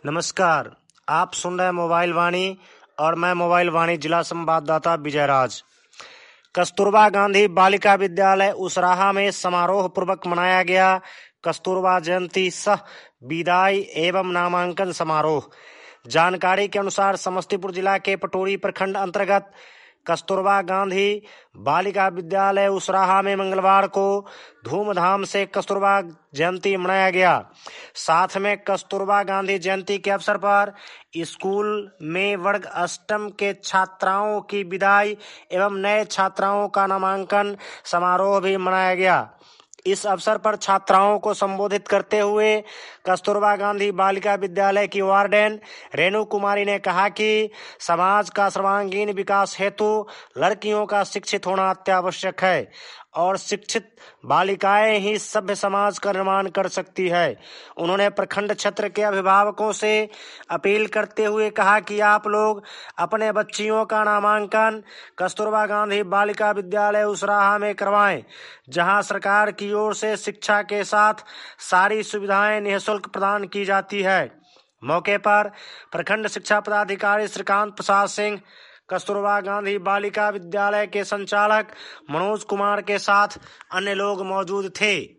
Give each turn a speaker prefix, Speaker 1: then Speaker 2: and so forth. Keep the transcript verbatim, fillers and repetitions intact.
Speaker 1: नमस्कार, आप सुन रहे हैं मोबाइल वाणी और मैं मोबाइल वाणी जिला संवाददाता विजय राज। कस्तूरबा गांधी बालिका विद्यालय उसराहा में समारोह पूर्वक मनाया गया कस्तूरबा जयंती सह विदाई एवं नामांकन समारोह। जानकारी के अनुसार समस्तीपुर जिला के पटोरी प्रखंड अंतर्गत कस्तूरबा गांधी बालिका विद्यालय उसराहा में मंगलवार को धूमधाम से कस्तूरबा जयंती मनाया गया। साथ में कस्तूरबा गांधी जयंती के अवसर पर स्कूल में वर्ग अष्टम के छात्राओं की विदाई एवं नए छात्राओं का नामांकन समारोह भी मनाया गया। इस अवसर पर छात्राओं को संबोधित करते हुए कस्तूरबा गांधी बालिका विद्यालय की वार्डन रेणु कुमारी ने कहा कि समाज का सर्वांगीण विकास हेतु लड़कियों का शिक्षित होना अत्यावश्यक है और शिक्षित बालिकाएं ही सभ्य समाज का निर्माण कर सकती है। उन्होंने प्रखंड क्षेत्र के अभिभावकों से अपील करते हुए कहा कि आप लोग अपने बच्चियों का नामांकन कस्तूरबा गांधी बालिका विद्यालय उसराहा में करवाएं, जहां सरकार की ओर से शिक्षा के साथ सारी सुविधाएं निःशुल्क प्रदान की जाती है। मौके पर प्रखंड शिक्षा पदाधिकारी श्रीकांत प्रसाद सिंह, कस्तूरबा गांधी बालिका विद्यालय के संचालक मनोज कुमार के साथ अन्य लोग मौजूद थे।